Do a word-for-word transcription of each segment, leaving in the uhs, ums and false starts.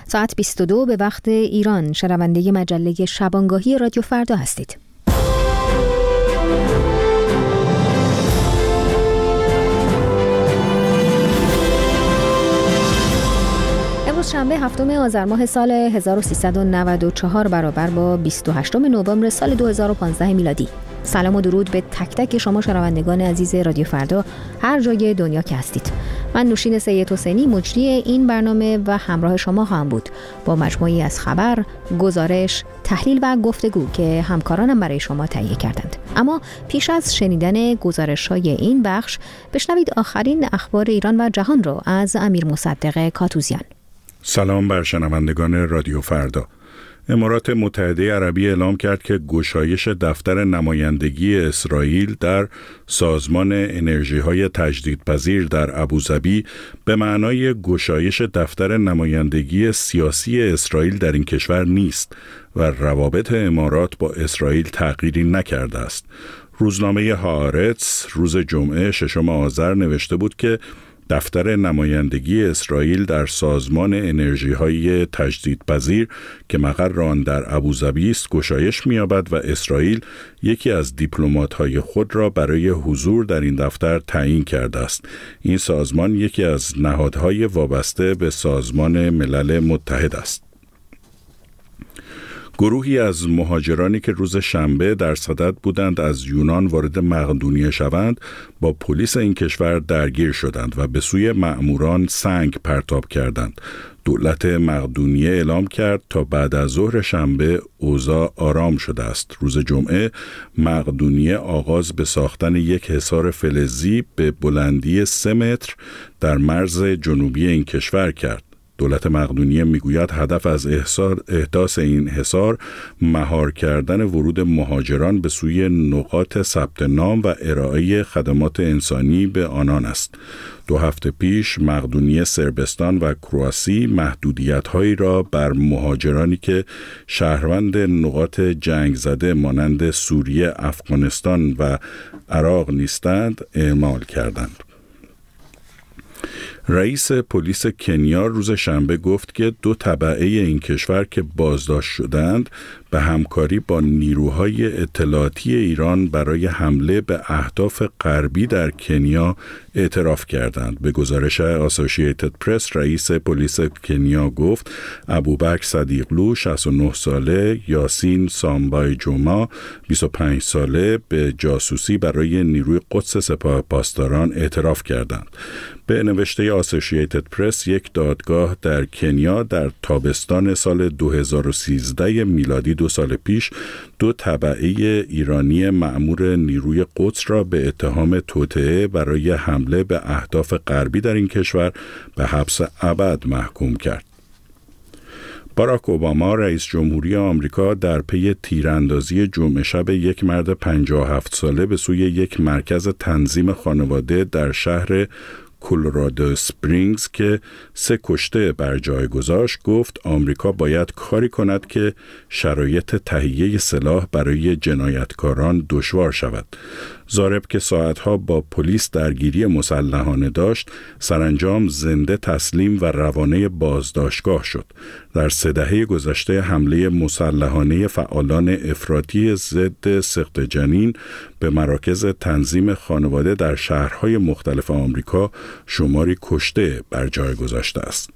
ساعت بیست و دو به وقت ایران شنونده مجله شبانگاهی رادیو فردا هستید. امروز شنبه هفتم آذر ماه سال هزار و سیصد و نود و چهار برابر با بیست و هشتم نوامبر سال دو هزار و پانزده میلادی. سلام و درود به تک تک شما شنوندگان عزیز رادیو فردا هر جای دنیا که هستید. من نوشین سید حسینی مجری این برنامه و همراه شما خواهم بود با مجموعی از خبر، گزارش، تحلیل و گفتگو که همکارانم برای شما تهیه کردند. اما پیش از شنیدن گزارش‌های این بخش بشنوید آخرین اخبار ایران و جهان را از امیر مصدق کاتوزیان. سلام بر شنوندگان رادیو فردا. امارات متحده عربی اعلام کرد که گشایش دفتر نمایندگی اسرائیل در سازمان انرژی‌های تجدیدپذیر در ابوظبی به معنای گشایش دفتر نمایندگی سیاسی اسرائیل در این کشور نیست و روابط امارات با اسرائیل تغییری نکرده است. روزنامه هآرتز روز جمعه ششم آذر نوشته بود که دفتر نمایندگی اسرائیل در سازمان انرژی‌های تجدیدپذیر که مقر آن در ابوظبی است گشایش می‌یابد و اسرائیل یکی از دیپلمات‌های خود را برای حضور در این دفتر تعیین کرده است. این سازمان یکی از نهادهای وابسته به سازمان ملل متحد است. گروهی از مهاجرانی که روز شنبه در صدد بودند از یونان وارد مقدونیه شوند با پلیس این کشور درگیر شدند و به سوی مأموران سنگ پرتاب کردند. دولت مقدونیه اعلام کرد تا بعد از ظهر شنبه اوضاع آرام شده است. روز جمعه مقدونیه آغاز به ساختن یک حصار فلزی به بلندی سه متر در مرز جنوبی این کشور کرد. دولت مقدونیه میگوید هدف از احداث این حصار مهار کردن ورود مهاجران به سوی نقاط ثبت نام و ارائه خدمات انسانی به آنان است. دو هفته پیش مقدونیه صربستان و کرواسی محدودیت‌هایی را بر مهاجرانی که شهروند نقاط جنگ زده مانند سوریه، افغانستان و عراق نیستند اعمال کردند. رئیس پلیس کنیا روز شنبه گفت که دو تبعه این کشور که بازداشت شدند به همکاری با نیروهای اطلاعاتی ایران برای حمله به اهداف غربی در کنیا اعتراف کردند. به گزارش اسوسییتد پرس رئیس پلیس کنیا گفت ابوبکر صدیقلو شصت و نه ساله، یاسین سامبای جوما بیست و پنج ساله به جاسوسی برای نیروی قدس سپاه پاسداران اعتراف کردند. به نوشته اسوسییتد پرس یک دادگاه در کنیا در تابستان سال دو هزار و سیزده میلادی دو سال پیش دو تبعه ایرانی مأمور نیروی قدس را به اتهام توطئه برای حمله به اهداف غربی در این کشور به حبس ابد محکوم کرد. باراک اوباما رئیس جمهوری آمریکا در پی تیراندازی جمعه شب یک مرد پنجاه و هفت ساله به سوی یک مرکز تنظیم خانواده در شهر کلرادو اسپرینگز که سه کشته بر جای گذاشت گفت آمریکا باید کاری کند که شرایط تهیه سلاح برای جنایتکاران دشوار شود. ضارب که ساعتها با پلیس درگیری مسلحانه داشت سرانجام زنده تسلیم و روانه بازداشتگاه شد. در سه دهه گذشته حمله مسلحانه فعالان افراطی ضد سقط جنین به مراکز تنظیم خانواده در شهرهای مختلف آمریکا شماری کشته بر جای گذاشته است.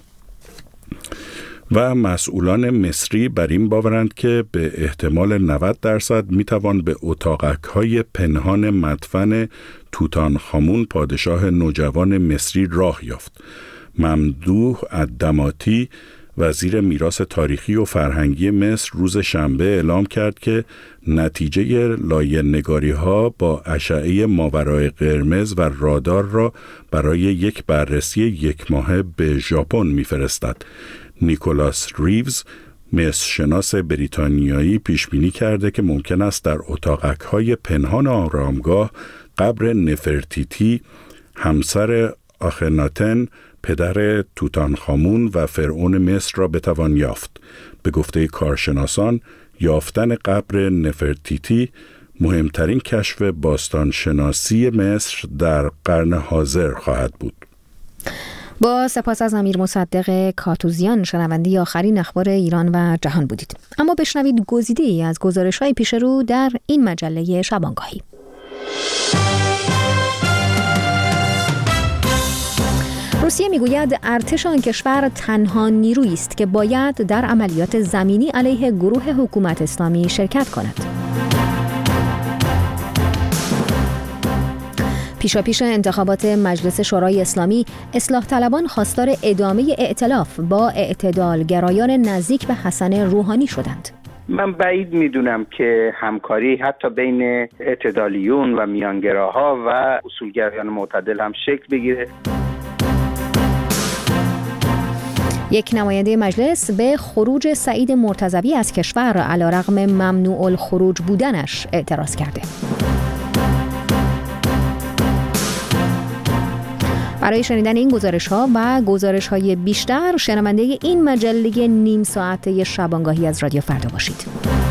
و مسئولان مصری بر این باورند که به احتمال نود درصد میتوان به اتاقک‌های پنهان مدفن توتانخامون پادشاه نوجوان مصری راه یافت. ممدوح الدماطی وزیر میراث تاریخی و فرهنگی مصر روز شنبه اعلام کرد که نتیجه لایه‌نگاری‌ها با اشعه ماورای قرمز و رادار را برای یک بررسی یک ماهه به ژاپن می‌فرستد. نیکولاس ریوز مصرشناس بریتانیایی پیش بینی کرده که ممکن است در اتاقک‌های پنهان آرامگاه قبر نفرتیتی همسر آخناتن پدر توتانخامون و فرعون مصر را بتوان یافت. به گفته کارشناسان یافتن قبر نفرتیتی مهمترین کشف باستانشناسی مصر در قرن حاضر خواهد بود. با سپاس از امیر مصدق کاتوزیان شنونده آخرین اخبار ایران و جهان بودید. اما بشنوید گزیده ای از گزارش‌های پیش رو در این مجله شبانگاهی. روسیه میگوید ارتش آن کشور تنها نیرویی است که باید در عملیات زمینی علیه گروه حکومت اسلامی شرکت کند. پیشاپیش انتخابات مجلس شورای اسلامی، اصلاح طلبان خواستار ادامه ائتلاف با اعتدالگرایان نزدیک به حسن روحانی شدند. من بعید میدونم که همکاری حتی بین اعتدالیون و میانگراها و اصولگرایان معتدل هم شکل بگیره. یک نماینده مجلس به خروج سعید مرتضوی از کشور علیرغم ممنوع الخروج بودنش اعتراض کرده. برای شنیدن این گزارش‌ها و گزارش‌های بیشتر شنونده این مجله نیم ساعته شبانگاهی از رادیو فردا باشید.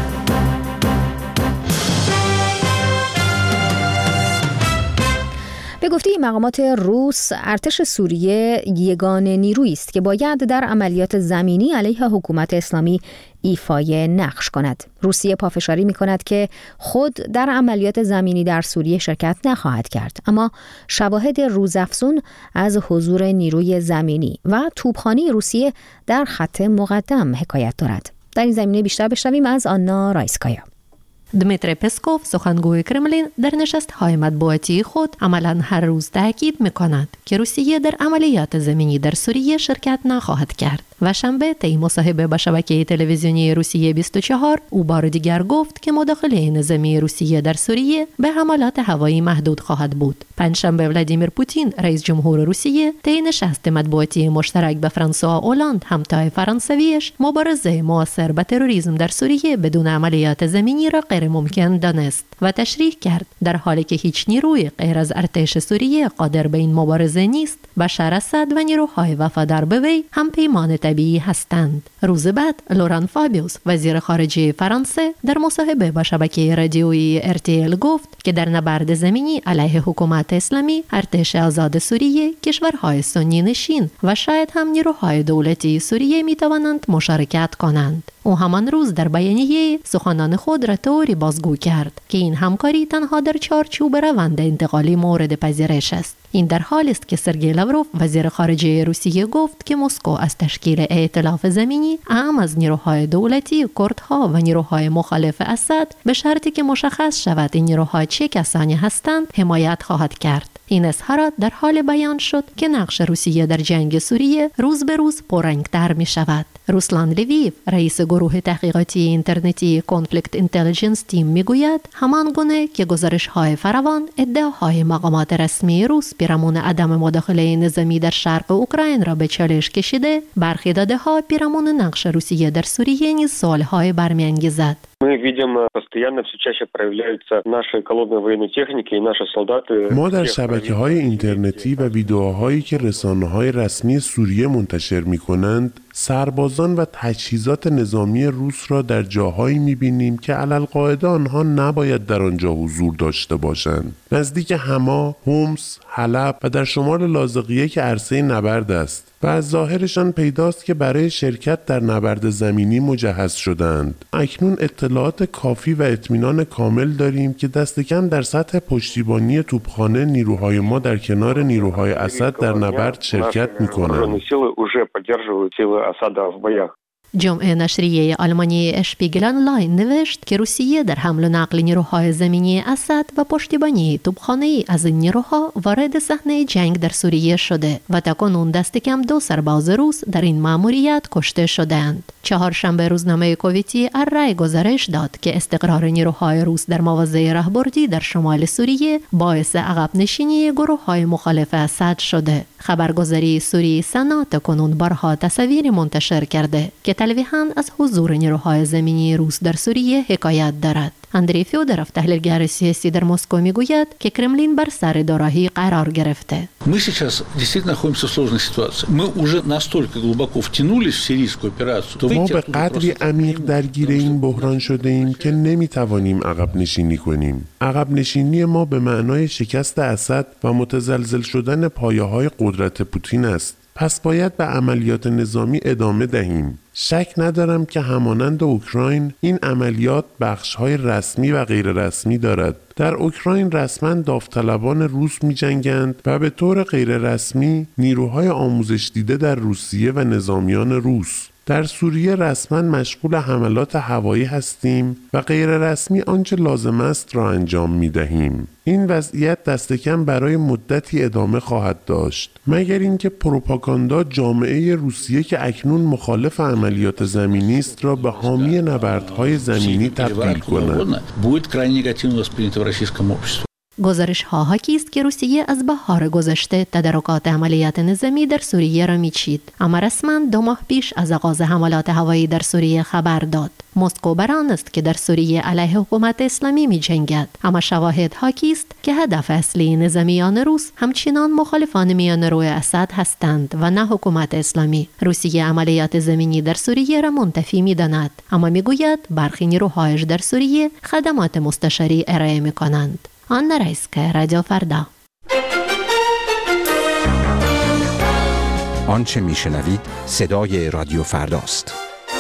به گفته مقامات روس، ارتش سوریه یگانه نیرویی است که باید در عملیات زمینی علیه حکومت اسلامی ایفای نقش کند. روسیه پافشاری می‌کند که خود در عملیات زمینی در سوریه شرکت نخواهد کرد، اما شواهد روزافزون از حضور نیروی زمینی و توپخانه روسیه در خط مقدم حکایت دارد. در این زمینه بیشتر بشنویم از آنا رایسکایا. دمیتری پسکوف، سخنگوی کرملین، در نشست‌های مطبوعاتی خود عملاً هر روز تاکید می‌کند که روسیه در عملیات زمینی در سوریه شرکت نخواهد کرد. و شنبه طی مصاحبه با شبکه تلویزیونی روسیه بیست و چهار او بار دیگر گفت که مداخله نظامی روسیه در سوریه به حملات هوایی محدود خواهد بود. پنجشنبه ولادیمیر پوتین، رئیس جمهور روسیه، طی نشست مطبوعاتی مشترک با فرانسوا اولاند، همتای فرانسویش، مبارزه مؤثر با تروریسم در سوریه بدون عملیات زمینی را غیر ممکن دانست و تشریح کرد در حالی که هیچ نیروی غیر از ارتش سوریه قادر به این مبارزه نیست، بشار اسد و نیروهای وفادار به وی هم پیمان طبیعی هستند. روز بعد لوران فابیوس، وزیر خارجه فرانسه، در مصاحبه با شبکه رادیویی ار تی ال گفت که در نبرد زمینی علیه حکومت اسلامی، ارتش آزاد سوریه، کشورهای سنی نشین و شاید هم نیروهای دولتی سوریه می توانند مشارکت کنند. او همان روز در بیانیه سخنان خود را طوری بازگو کرد که این همکاری تنها در چارچوب روند انتقالی مورد پذیرش است. این در حالی است که سرگئی لاوروف، وزیر خارجه روسیه، گفت که مسکو از تشکیل ائتلاف زمینی اعم از نیروهای دولتی، کردها و نیروهای مخالف اسد به شرطی که مشخص شود این نیروها چه کسانی هستند حمایت خواهد کرد. این اظهارات در حال بیان شد که نقش روسیه در جنگ سوریه روز به روز پررنگ‌تر می شود. روسلان لیویف، رئیس گروه تحقیقاتی اینترنتی کانفلیکت اینتلیجنس تیم، میگوید همان گونه که گزارش‌های فراوان ادعاهای مقامات رسمی روس پیرامون عدم مداخله نظامی در شرق اوکراین را به چالش کشیده، برخی داده‌ها پیرامون نقش روسیه در سوریه نیز سوال‌های برمی‌انگیزد. ما در شبکه‌های اینترنتی و ویدئوهایی که رسانه‌های رسمی سوریه منتشر می‌کنند، سربازان و تجهیزات نظامی روس را در جاهایی می‌بینیم که علالقاعده آنها نباید در آنجا حضور داشته باشند. نزدیک حما، حمص، حلب و در شمال لاذقیه که عرصه نبرد است. و از ظاهرشان پیداست که برای شرکت در نبرد زمینی مجهز شدند. اکنون اطلاعات کافی و اطمینان کامل داریم که دست کم در سطح پشتیبانی توپخانه نیروهای ما در کنار نیروهای اسد در نبرد شرکت می‌کنند. جمعه نشریه آلمانی اشپیگل آنلاین نوشت که روسیه در حمل و نقل نیروهای زمینی اسد و پشتیبانی توپخانه‌ای از این نیروها وارد صحنه جنگ در سوریه شده و تاکنون دست کم دو سرباز روس در این مأموریت کشته شدند. چهارشنبه روزنامه کویتی الرای گزارش داد که استقرار نیروهای روس در مواضع راهبردی در شمال سوریه باعث عقب نشینی گروه‌های مخالف اسد شده. خبرگزاری سوری سنا تاکنون بارها تصاویری منتشر کرده که تلویحاً از حضور نیروهای زمینی روس در سوریه حکایت دارد. اندری فیودروف، تحلیلگر سیاسی در مسکو، میگوید که کرملین بر سر دوراهی قرار گرفته. Мы сейчас действительно находимся в сложной ситуации. Мы уже настолько глубоко втянулись в сирийскую операцию. ما به قدری عمیق درگیر این بحران شده ایم که نمیتوانیم عقب نشینی کنیم. عقب نشینی ما به معنای شکست اسد و متزلزل شدن پایه‌های قدرت پوتین است. پس باید به عملیات نظامی ادامه دهیم. شک ندارم که همانند اوکراین این عملیات بخش‌های رسمی و غیر رسمی دارد. در اوکراین رسما داوطلبان روس می‌جنگند و به طور غیر رسمی نیروهای آموزش دیده در روسیه و نظامیان روس. در سوریه رسما مشغول حملات هوایی هستیم و غیر رسمی آنچه لازم است را انجام می دهیم. این وضعیت دست کم برای مدتی ادامه خواهد داشت مگر اینکه پروپاگاندا جامعه روسیه که اکنون مخالف عملیات زمینی است را به حامی نبردهای زمینی تبدیل کند. گزارش ها حاکی است که روسیه از بهار گذشته تدارکات عملیات نظامی در سوریه را میچید، اما رسما دو ماه پیش از آغاز حملات هوایی در سوریه خبر داد. مسکو بر آن است که در سوریه علیه حکومت اسلامی می جنگد، اما شواهد حاکی است که هدف اصلی نظامیان روس همچنان مخالفان میانرو اسد هستند و نه حکومت اسلامی. روسیه عملیات زمینی در سوریه را منتفی می داند، اما می گوید برخی نیروهایش در سوریه خدمات مستشاری ارائه می کنند. آن رایسکه، رادیو فردا. آنچه میشنوید صدای رادیو فرداست.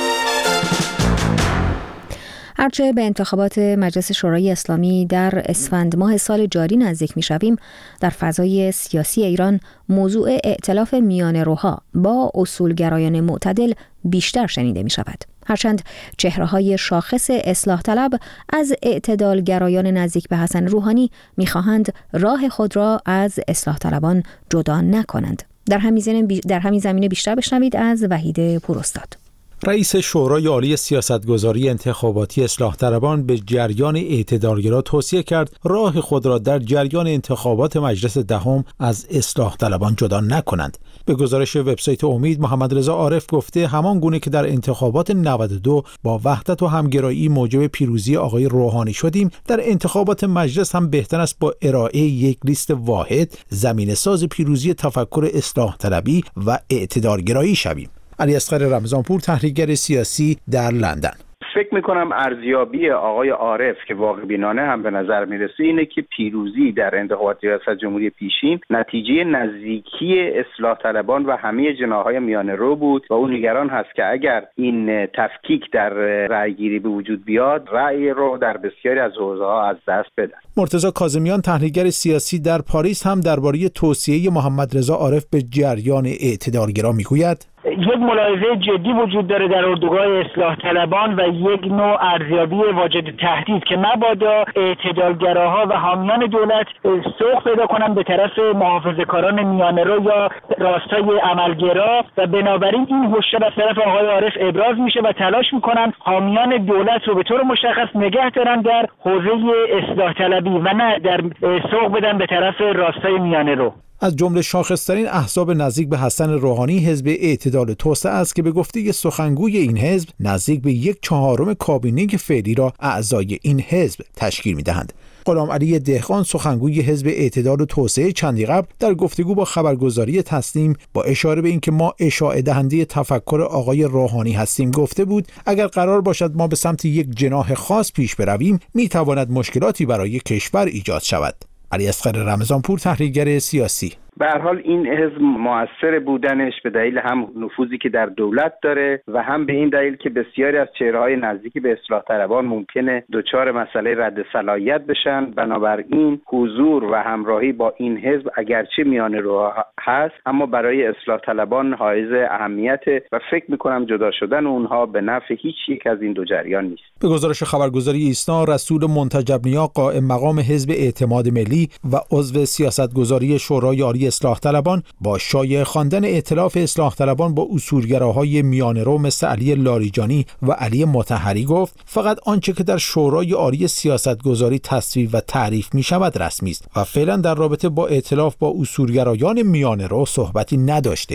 هرچه به انتخابات مجلس شورای اسلامی در اسفند ماه سال جاری نزدیک می‌شویم، در فضای سیاسی ایران موضوع ائتلاف میانه‌روها با اصولگرایان معتدل بیشتر شنیده می‌شود. هرچند چهره‌های شاخص اصلاح طلب از اعتدالگرایان نزدیک به حسن روحانی می‌خواهند راه خود را از اصلاح طلبان جدا نکنند. در همین زمینه بیشتر بشنوید از وحید پوراستاد. رئیس شورای عالی سیاستگذاری انتخاباتی اصلاح طلبان به جریان اعتدالگرا توصیه کرد راه خود را در جریان انتخابات مجلس دهم از اصلاح طلبان جدا نکنند. به گزارش وبسایت امید، محمد رضا عارف گفته همان گونه که در انتخابات نود و دو با وحدت و همگرایی موجب پیروزی آقای روحانی شدیم، در انتخابات مجلس هم بهتر است با ارائه یک لیست واحد زمینه ساز پیروزی تفکر اصلاح طلبی و اعتدالگرایی شویم. علی اصغر رمضانپور، تحلیلگر سیاسی در لندن: فکر میکنم ارزیابی آقای عارف که واقع بینانه هم به نظر میرسه اینه که پیروزی در انتخابات ریاست جمهوری پیشین نتیجه نزدیکی اصلاح طلبان و همه جناحهای میانه رو بود و اون نگران هست که اگر این تفکیک در رأی گیری به وجود بیاد، رأی رو در بسیاری از حوزه‌ها از دست بدن. مرتضی کاظمیان، تحلیلگر سیاسی در پاریس، هم درباره توصیه محمد رضا عارف به جریان اعتدالگرا میگوید: یک ملاحظه جدی وجود داره در اردوگاه اصلاح طلبان و یک نوع ارزیابی واجد تهدید که مبادا اعتدالگراها و حامیان دولت سوق پیدا کنن به طرف محافظه‌کاران میانه‌رو یا راستای عملگرا و بنابراین این هشدار از طرف آقای عارف ابراز میشه و تلاش میکنن حامیان دولت رو به طور مشخص نگه دارن در حوزه اصلاح طلبی و نه در سوق بدن به طرف راستای میانه‌رو. از جمله شاخص‌ترین احزاب نزدیک به حسن روحانی حزب اعتدال توسعه است که به گفته سخنگوی این حزب نزدیک به یک چهارم کابینه فعلی را اعضای این حزب تشکیل می‌دهند. غلام علی دهقان، سخنگوی حزب اعتدال و توسعه، چندی قبل در گفتگو با خبرگزاری تسنیم با اشاره به اینکه ما اشاعه دهنده تفکر آقای روحانی هستیم گفته بود اگر قرار باشد ما به سمت یک جناح خاص پیش برویم می‌تواند مشکلاتی برای کشور ایجاد شود. علی اصغر رمضانپور، تحلیلگر سیاسی: به هر حال این حزب مؤثر بودنش به دلیل هم نفوذی که در دولت داره و هم به این دلیل که بسیاری از چهره‌های نزدیکی به اصلاح طلبان ممکنه دچار مسئله رد صلاحیت بشن. بنابراین حضور و همراهی با این حزب اگرچه میانه رو هست اما برای اصلاح طلبان حائز اهمیت و فکر می‌کنم جدا شدن اونها به نفع هیچ یک از این دو جریان نیست. به گزارش خبرگزاری ایسنا، رسول منتجب نیا، قائم مقام حزب اعتماد ملی و عضو سیاستگزاری شورای عالی اصلاح طلبان، با شایعه خواندن ائتلاف اصلاح طلبان با اصولگراهای میانه‌رو مثل علی لاریجانی و علی مطهری گفت فقط آنچه که در شورای عالی سیاستگزاری تصویب و تعریف می شود رسمی است و فعلا در رابطه با ائتلاف با اصولگرایان میانه‌رو صحبتی نداشته ایم.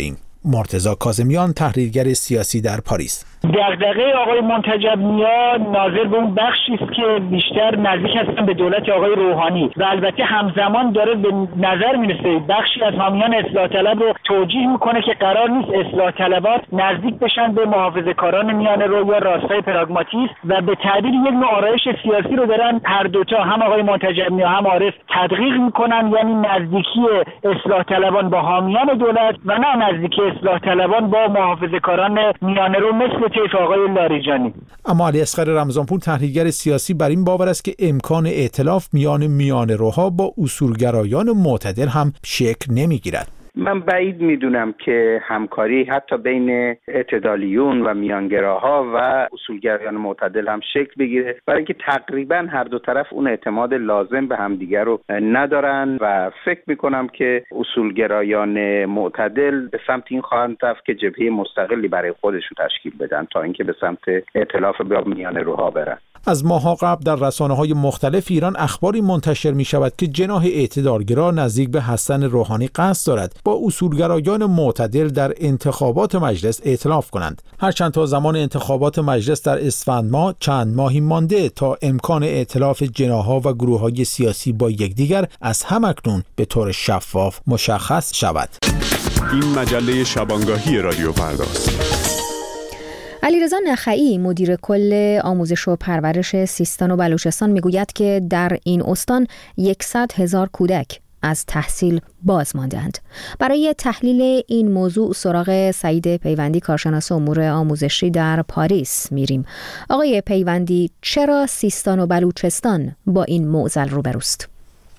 مرتضی کاظمیان، تحلیلگر سیاسی در پاریس. دغدغه آقای منتجب نیا ناظر به اون بخشی است که بیشتر نزدیک هستن به دولت آقای روحانی و البته همزمان داره به نظر میرسه بخشی از حامیان اصلاح طلب رو توجیه میکنه که قرار نیست اصلاح طلبات نزدیک بشن به محافظه‌کاران میانه رو یا راستای پراگماتیسم و به تعبیر یک نوع آرایش سیاسی رو دارن هر دوتا، هم آقای منتجب نیا هم عارف، تدقیق میکنن، یعنی نزدیکی اصلاح طلبان با حامیان دولت و نه نزدیکی اصلاح طلبان با محافظه‌کاران میانه رو مثل طیف آقای لاریجانی. اما علی اصغر رمضانپور، تحلیلگر سیاسی، بر این باور است که امکان ائتلاف میان میانه‌روها با اصولگرایان معتدل هم شکل نمیگیرد. من بعید میدونم که همکاری حتی بین اعتدالیون و میانگراها و اصولگرایان معتدل هم شکل بگیره، برای اینکه تقریبا هر دو طرف اون اعتماد لازم به همدیگر رو ندارن و فکر میکنم که اصولگرایان معتدل به سمت این خواهند رفت که جبهه مستقلی برای خودشون تشکیل بدن تا اینکه به سمت ائتلاف با میانه‌روها برن. از ماه‌ها قبل در رسانه‌های مختلف ایران اخباری منتشر می‌شود که جناح اعتدالگرا نزدیک به حسن روحانی قصد دارد با اصولگرایان معتدل در انتخابات مجلس ائتلاف کنند. هرچند تا زمان انتخابات مجلس در اسفند ماه چند ماهی مانده تا امکان ائتلاف جناح‌ها و گروه‌های سیاسی با یکدیگر از همکنون به طور شفاف مشخص شود. این مجله شبانگاهی رادیو فرداست. علیرضا نخعی، مدیر کل آموزش و پرورش سیستان و بلوچستان، میگوید که در این استان صد هزار کودک از تحصیل باز ماندند. برای تحلیل این موضوع سراغ سعید پیوندی، کارشناس امور آموزشی در پاریس میریم. آقای پیوندی، چرا سیستان و بلوچستان با این معضل روبروست؟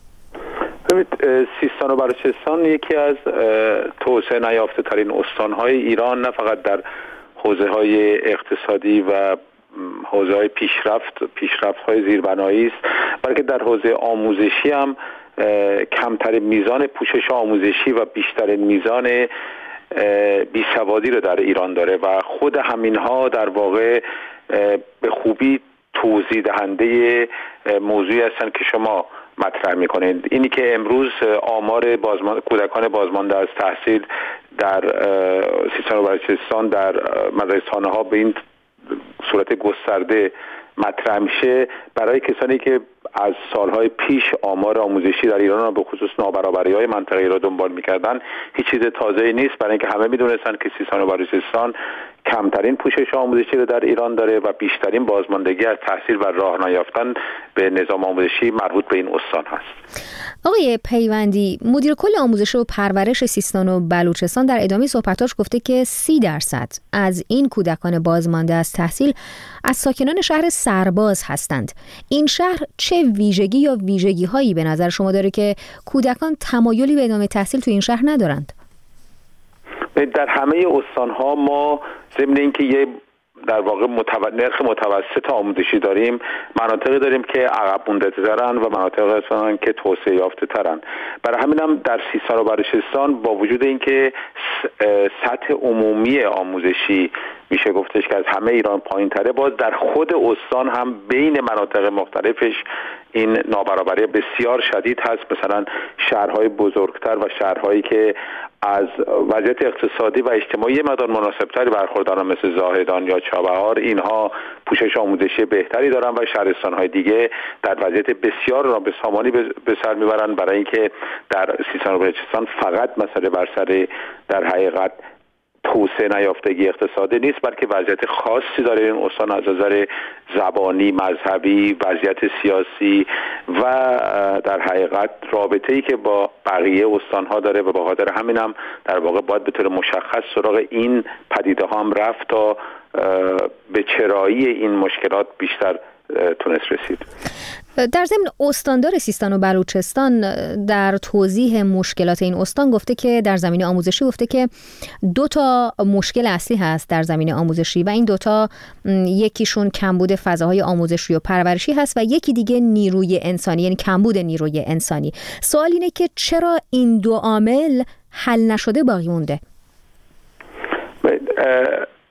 سیستان و بلوچستان یکی از توسعه نیافته ترین استان‌های ایران، نه فقط در حوزه‌های اقتصادی و حوزه‌های پیشرفت پیشرفت‌های زیربنایی است، بلکه در حوزه آموزشی هم کمترین میزان پوشش آموزشی و بیشترین میزان بیسوادی رو در ایران داره و خود همینها در واقع به خوبی توضیح دهنده موضوعی هستند که شما مطرح می‌کنید. اینی که امروز آمار بازمان... کودکان بازمانده از تحصیل در سیستان و بلوچستان در مدرسه‌خانه‌ها به این صورت گسترده مطرح میشه، برای کسانی که از سالهای پیش آمار آموزشی در ایران را به خصوص نابرابری‌های منطقه‌ای را دنبال می‌کردن هیچ چیز تازه‌ای نیست، برای اینکه همه می‌دونستن که سیستان و بلوچستان کمترین پوشش آموزشی رو در ایران داره و بیشترین بازماندگی از تحصیل و راه نیافتن به نظام آموزشی مربوط به این استان هست. آقای پیوندی، مدیر کل آموزش و پرورش سیستان و بلوچستان در ادامه صحبتاش گفته که سی درصد از این کودکان بازمانده از تحصیل از ساکنان شهر سرباز هستند. این شهر چه ویژگی یا ویژگی هایی به نظر شما داره که کودکان تمایلی به ادامه تحصیل تو این شهر ندارند؟ در همه استان‌ها ما ضمن اینکه یه در واقع متو... نرخ متوسط آموزشی داریم، مناطقی داریم که عقب مونده ترن و مناطقی هستن که توسعه یافته ترن. برای همین هم در سیستان و بلوچستان با وجود اینکه سطح عمومی آموزشی میشه گفتش که از همه ایران پایین تره، باز در خود استان هم بین مناطق مختلفش این نابرابری بسیار شدید هست. مثلا شهرهای بزرگتر و شهرهایی که از وضعیت اقتصادی و اجتماعی مقدار مناسبتری برخوردارن مثل زاهدان یا چابهار، اینها پوشش آموزشی بهتری دارن و شهرستان‌های دیگه در وضعیت بسیار نابسامانی به سر میبرن، برای اینکه در سیستان و بلوچستان فقط مسئله بر سر در حقیقت توسعه نیافتگی اقتصادی نیست، بلکه وضعیت خاصی داره این استان از نظر زبانی، مذهبی، وضعیت سیاسی و در حقیقت رابطه‌ای که با بقیه استان‌ها داره و به خاطر همین هم در واقع باید به طور مشخص سراغ این پدیده ها هم رفت تا به چرایی این مشکلات بیشتر تونست رسید. در ضمن استاندار سیستان و بلوچستان در توضیح مشکلات این استان گفته که در زمینه آموزشی گفته که دو تا مشکل اصلی هست در زمینه آموزشی و این دوتا یکیشون کمبود فضاهای آموزشی و پرورشی هست و یکی دیگه نیروی انسانی، یعنی کمبود نیروی انسانی. سوال اینه که چرا این دو عامل حل نشده باقی مونده؟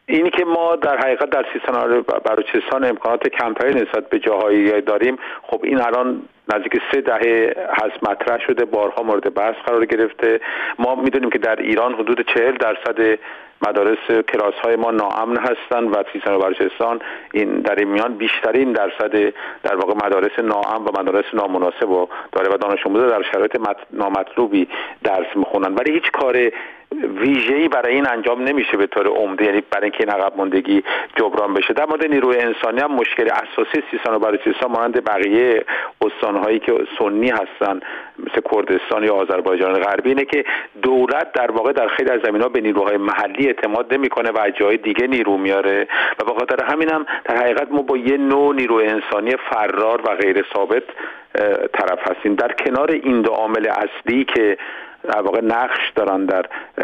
اینی که ما در حقیقت در سیستان و بلوچستان امکانات کمتری نسبت به جاهایی داریم، خب این الان نزدیک سه دهه هست مطرح شده، بارها مورد بحث قرار گرفته. ما میدونیم که در ایران حدود چهل درصد مدارس کلاس های ما ناامن هستند و سیستان و بلوچستان این در این میان بیشترین درصد در واقع مدارس ناامن و مدارس نامناسب و داره و دانش آموزا در شرایط نامطلوبی درس میخونن، ولی هیچ کار ویژه‌ای برای این انجام نمیشه به طور عمده، یعنی برای اینکه این عقب ماندگی جبران بشه. در مورد نیروی انسانی هم مشکل اساسی سیستان و بلوچستان مانند بقیه استان‌هایی که سنی هستن مثل کردستان یا آذربایجان غربی اینه که دولت در واقع در خیلی از زمینه‌ها به نیروهای محلی اعتماد نمی‌کنه و از جای دیگه نیرو میاره و به خاطر همین هم در حقیقت ما با یه نوع نیروی انسانی فرار و غیر ثابت طرف هستیم. در کنار این دو عامل اصلی که در واقع نقش دارن در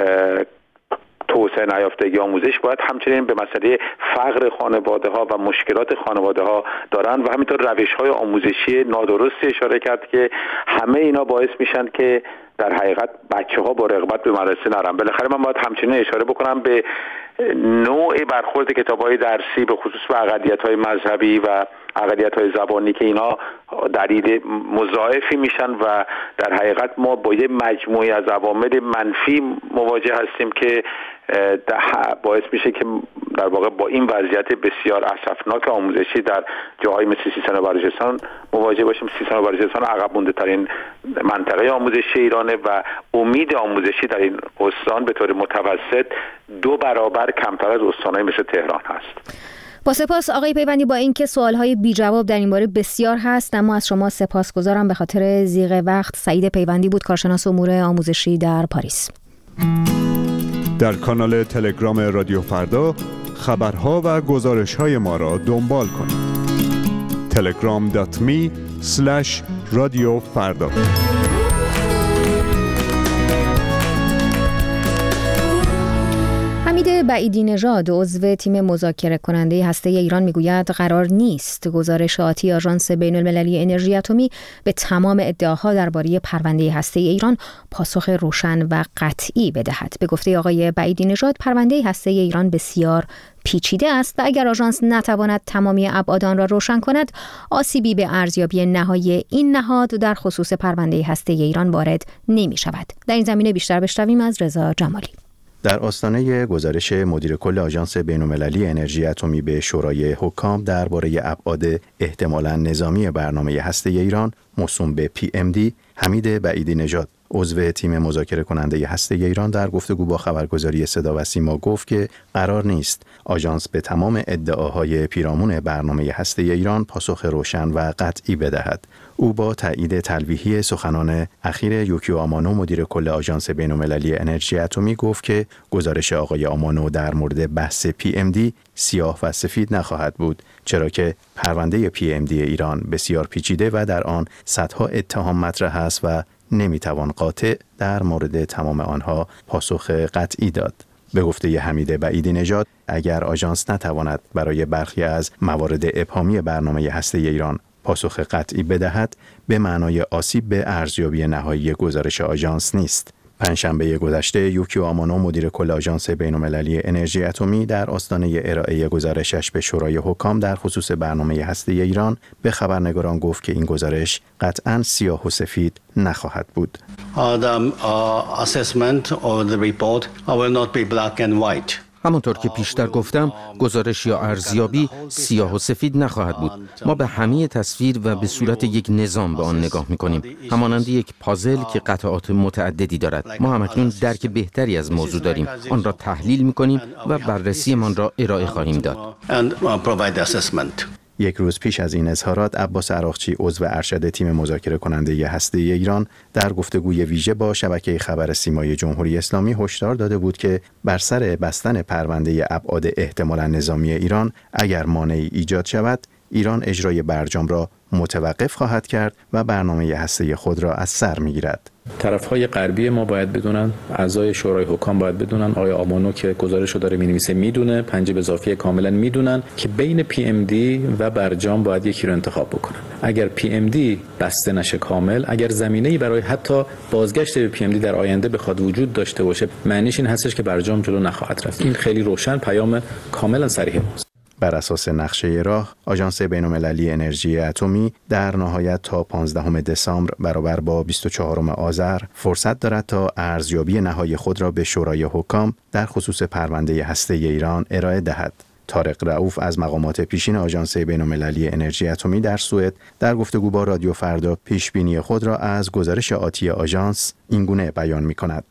توسعه نیافتگی آموزش، باید همچنین به مسئله فقر خانواده ها و مشکلات خانواده ها دارن و همینطور روش های آموزشی نادرستی اشاره کرد که همه اینا باعث میشن که در حقیقت بچه ها با رغبت به مدرسه نرن. بالاخره من باید همچنین اشاره بکنم به نوع برخورد کتاب‌های درسی به خصوص به اقلیت‌های مذهبی و اقلیت‌های زبانی که اینا دلیل مضاعفی میشن و در حقیقت ما با یه مجموعی از عوامل منفی مواجه هستیم که باعث میشه که در واقع با این وضعیت بسیار اسفناک آموزشی در جاهای مثل سیستان و بلوچستان مواجه باشیم. سیستان و بلوچستان عقب مونده ترین منطقه آموزشی ایرانه و امید آموزشی در این استان به طور متوسط دو برابر کمتر از استان‌های مثل تهران هست. با سپاس آقای پیوندی. با اینکه سوال‌های بی جواب در این باره بسیار هست، اما از شما سپاسگزارم به خاطر ضیق وقت. سعید پیوندی بود، کارشناس امور آموزشی در پاریس. در کانال تلگرام رادیو فردا خبرها و گزارش‌های ما را دنبال کنید. تلگرام دات می اسلش رادیو فردا. حمید بعیدی نژاد عضو تیم مذاکره کننده هسته ایران میگوید قرار نیست گزارش آتی آژانس بین المللی انرژی اتمی به تمام ادعاها درباره پرونده هسته ایران پاسخ روشن و قطعی بدهد. به گفته آقای بعیدی نژاد پرونده هسته ایران بسیار پیچیده است و اگر آژانس نتواند تمامی ابعاد آن را روشن کند، آسیبی به ارزیابی نهایی این نهاد در خصوص پرونده هسته ایران وارد نمی شود. در این زمینه بیشتر بشنویم از رضا جمالی. در آستانه گزارش مدیر کل آژانس بین‌المللی انرژی اتمی به شورای حکام درباره ابعاد احتمالاً نظامی برنامه هسته ایران موسوم به پی ام دی، حمید بعیدی نژاد عضو تیم مذاکره کننده هسته ایران در گفتگو با خبرگزاری صدا و سیما گفت که قرار نیست آژانس به تمام ادعاهای پیرامون برنامه هسته ایران پاسخ روشن و قطعی بدهد. او با تایید تلویحی سخنان اخیر یوکیو آمانو مدیر کل آژانس بین‌المللی انرژی اتمی گفت که گزارش آقای آمانو در مورد بحث پی ام دی سیاه و سفید نخواهد بود، چرا که پرونده پی ام دی ایران بسیار پیچیده و در آن صدها اتهام مطرح است و نمیتوان قاطع در مورد تمام آنها پاسخ قطعی داد. به گفته حمید بعیدی نژاد اگر آژانس نتواند برای برخی از موارد ابهامی برنامه هسته ایران پاسخ قطعی بدهد، به معنای آسیب به ارزیابی نهایی گزارش آژانس نیست. پنجشنبه گذشته یوکیو آمانو مدیر کل آژانس بین‌المللی انرژی اتمی در آستانه ارائه گزارشش به شورای حکام در خصوص برنامه هسته ایران به خبرنگاران گفت که این گزارش قطعاً سیاه و سفید نخواهد بود. همونطور که پیشتر گفتم، گزارش یا ارزیابی سیاه و سفید نخواهد بود. ما به همه تصویر و به صورت یک نظام به آن نگاه می‌کنیم، همانند یک پازل که قطعات متعددی دارد. ما همکنون درک بهتری از موضوع داریم، آن را تحلیل می‌کنیم و بررسیمان را ارائه خواهیم داد. یک روز پیش از این اظهارات، عباس عراقچی عضو ارشد تیم مذاکره کننده هسته ایران در گفتگوی ویژه با شبکه خبر سیمای جمهوری اسلامی هشدار داده بود که بر سر بستن پرونده ابعاد احتمالاً نظامی ایران اگر مانعی ایجاد شود، ایران اجرای برجام را متوقف خواهد کرد و برنامه هسته‌ای خود را از سر می‌گیرد. طرف‌های غربی ما باید بدونن، اعضای شورای حکام باید بدونن، آقای آمانو که گزارشو داره می‌نویسه میدونه، پنج اضافی کاملا میدونن که بین پی ام دی و برجام باید یکی رو انتخاب بکنن. اگر پی ام دی بسته نشه کامل، اگر زمینه‌ای برای حتی بازگشت به پی ام دی در آینده بخواد وجود داشته باشه، معنیش این هستش که برجام جلو نخواهد رفت. این خیلی روشن، پیام کاملا صریح است. بر اساس نقشه راه، آژانس بین‌المللی انرژی اتمی در نهایت تا پانزدهم دسامبر برابر با بیست و چهارم آذر فرصت دارد تا ارزیابی نهایی خود را به شورای حکام در خصوص پرونده هسته‌ای ایران ارائه دهد. طارق رؤوف از مقامات پیشین آژانس بین‌المللی انرژی اتمی در سوئد در گفتگو با رادیو فردا پیشبینی خود را از گزارش آتی آژانس اینگونه بیان می‌کند.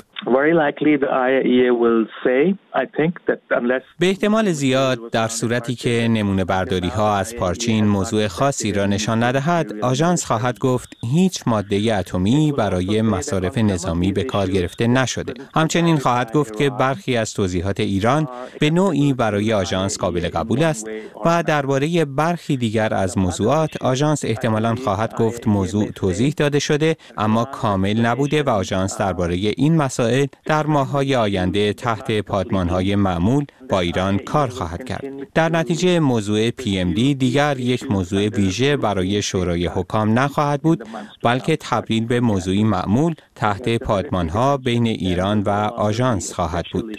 به احتمال زیاد در صورتی که نمونه برداری ها از پارچین موضوع خاصی را نشان ندهد، آژانس خواهد گفت هیچ ماده اتمی برای مصارف نظامی به کار گرفته نشده. همچنین خواهد گفت که برخی از توضیحات ایران به نوعی برای آژانس قابل قبول است و درباره برخی دیگر از موضوعات آژانس احتمالاً خواهد گفت موضوع توضیح داده شده اما کامل نبوده و آژانس درباره این مسائل در ماه‌های آینده تحت پادمان‌های معمول با ایران کار خواهد کرد. در نتیجه موضوع پی ام دی دیگر یک موضوع ویژه برای شورای حکام نخواهد بود، بلکه تبدیل به موضوعی معمول تحت پادمان‌ها بین ایران و آژانس خواهد بود.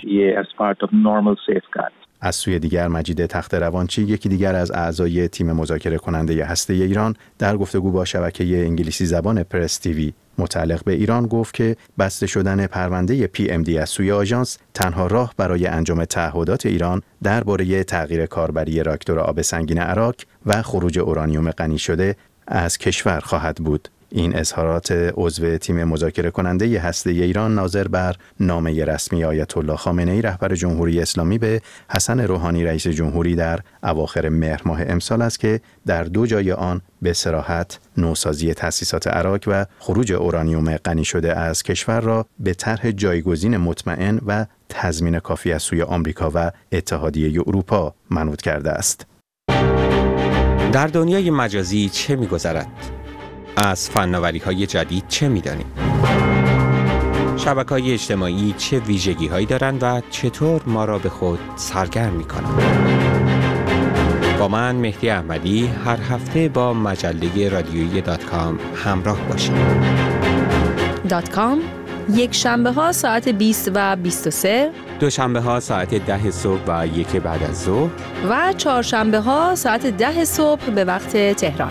از سوی دیگر مجید تخت‌روانچی، یکی دیگر از اعضای تیم مذاکره کننده هسته ایران، در گفتگو با شبکه انگلیسی زبان پرس تیوی متعلق به ایران گفت که بسته شدن پرونده پی ام دی از سوی آژانس تنها راه برای انجام تعهدات ایران درباره تغییر کاربری راکتور آب سنگین عراق و خروج اورانیوم غنی شده از کشور خواهد بود. این اظهارات عضو تیم مذاکره کننده هسته‌ای ایران ناظر بر نامه رسمی آیت الله خامنه‌ای رهبر جمهوری اسلامی به حسن روحانی رئیس جمهوری در اواخر مهر ماه امسال است که در دو جای آن به صراحت نوسازی تأسیسات عراق و خروج اورانیوم غنی شده از کشور را به طرح جایگزین مطمئن و تضمین کافی از سوی آمریکا و اتحادیه اروپا منوط کرده است. در دنیای مجازی چه می‌گذرد؟ از فناوری‌های جدید چه می‌دانیم؟ شبکه‌های اجتماعی چه ویژگی‌هایی دارند و چطور ما را به خود سرگرم می‌کنند؟ با من مهدی احمدی هر هفته با مجله رادیویی دات کام همراه باشید. دات کام یک شنبه ها ساعت بیست و بیست و سه، دوشنبه ها ساعت ده صبح و یک بعد از ظهر و چهارشنبه ها ساعت ده صبح به وقت تهران.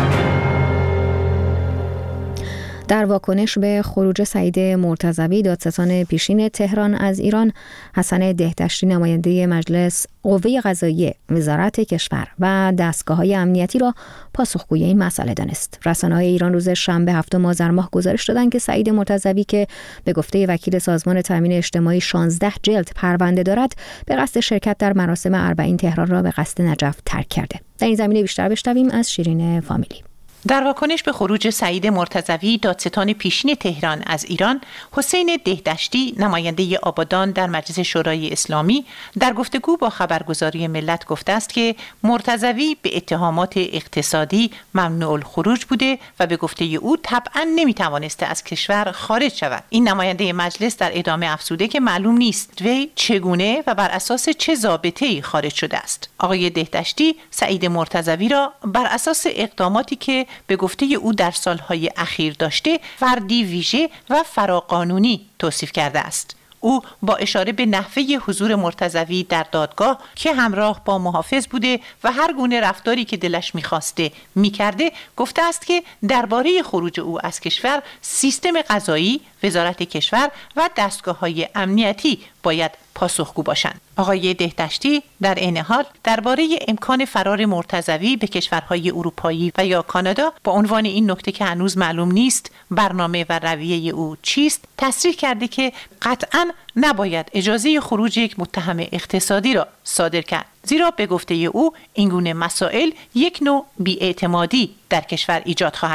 در واکنش به خروج سعید مرتضوی دادستان پیشین تهران از ایران، حسن دهدشتی نماینده مجلس قوه قضاییه وزارت کشور و دستگاه‌های امنیتی را پاسخگوی این مسئله دانست. رسانه‌های ایران روز شنبه هفتم آذر ماه گزارش دادند که سعید مرتضوی که به گفته وکیل سازمان تامین اجتماعی شانزده جلد پرونده دارد، به قصد شرکت در مراسم اربعین تهران را به قصد نجف ترک کرده. در این زمینه بیشتر بشنویم از شیرین فامیلی. در واکنش به خروج سعید مرتضوی دادستان پیشین تهران از ایران، حسین دهدشتی نماینده آبادان در مجلس شورای اسلامی در گفتگو با خبرگزاری ملت گفته است که مرتضوی به اتهامات اقتصادی ممنوع الخروج بوده و به گفته او طبعا نمیتوانسته از کشور خارج شود. این نماینده مجلس در ادامه افزوده که معلوم نیست وی چگونه و بر اساس چه ضابطه‌ای خارج شده است. آقای دهدشتی سعید مرتضوی را بر اساس اقداماتی که به گفته او در سالهای اخیر داشته فردی ویژه و فراقانونی توصیف کرده است. او با اشاره به نحوه حضور مرتضوی در دادگاه که همراه با محافظ بوده و هر گونه رفتاری که دلش می‌خواسته می‌کرده، گفته است که درباره خروج او از کشور سیستم قضایی، وزارت کشور و دستگاه‌های امنیتی باید پاسخگو باشند. آقای دهدشتی در عین حال درباره امکان فرار مرتضوی به کشورهای اروپایی و یا کانادا با عنوان این نکته که هنوز معلوم نیست برنامه و رویه او چیست، تصریح کرده که قطعاً نباید اجازه خروج یک متهم اقتصادی را صادر کرد، زیرا به گفته او این گونه مسائل یک نوع بی‌اعتمادی در کشور ایجاد خواهد کرد.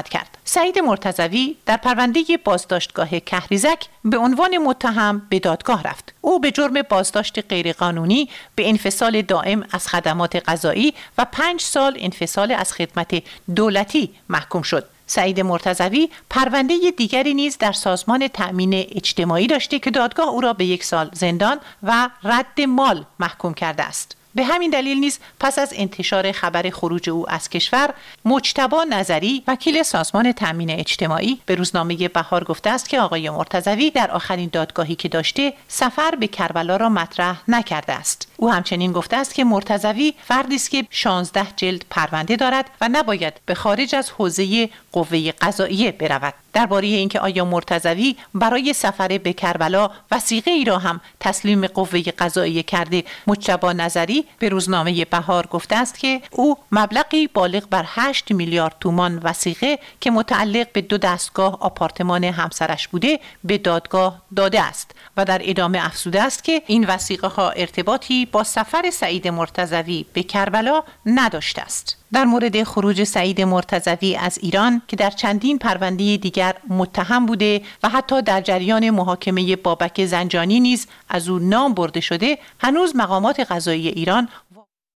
سعید مرتضوی در پرونده بازداشتگاه کهریزک به عنوان متهم به دادگاه رفت. او به جرم بازداشت غیرقانونی به انفصال دائم از خدمات قضایی و پنج سال انفصال از خدمت دولتی محکوم شد. سعید مرتضوی پرونده دیگری نیز در سازمان تأمین اجتماعی داشته که دادگاه او را به یک سال زندان و رد مال محکوم کرده است. به همین دلیل نیز پس از انتشار خبر خروج او از کشور، مجتبی نظری وکیل سازمان تأمین اجتماعی به روزنامه بهار گفته است که آقای مرتضوی در آخرین دادگاهی که داشته سفر به کربلا را مطرح نکرده است. او همچنین گفته است که مرتضوی فردی است که شانزده جلد پرونده دارد و نباید به خارج از حوزه قوه قضاییه برود. درباره اینکه آیا مرتضوی برای سفر به کربلا وثیقه ای را هم تسلیم قوه قضاییه کرده، مجتبی نظری به روزنامه بهار گفته است که او مبلغی بالغ بر هشت میلیارد تومان وثیقه که متعلق به دو دستگاه آپارتمان همسرش بوده به دادگاه داده است و در ادامه افزوده است که این وثیقه ها ارتباطی با سفر سعید مرتضوی به کربلا نداشته است. در مورد خروج سعید مرتضوی از ایران که در چندین پرونده دیگر متهم بوده و حتی در جریان محاکمه بابک زنجانی نیز از او نام برده شده، هنوز مقامات قضایی ایران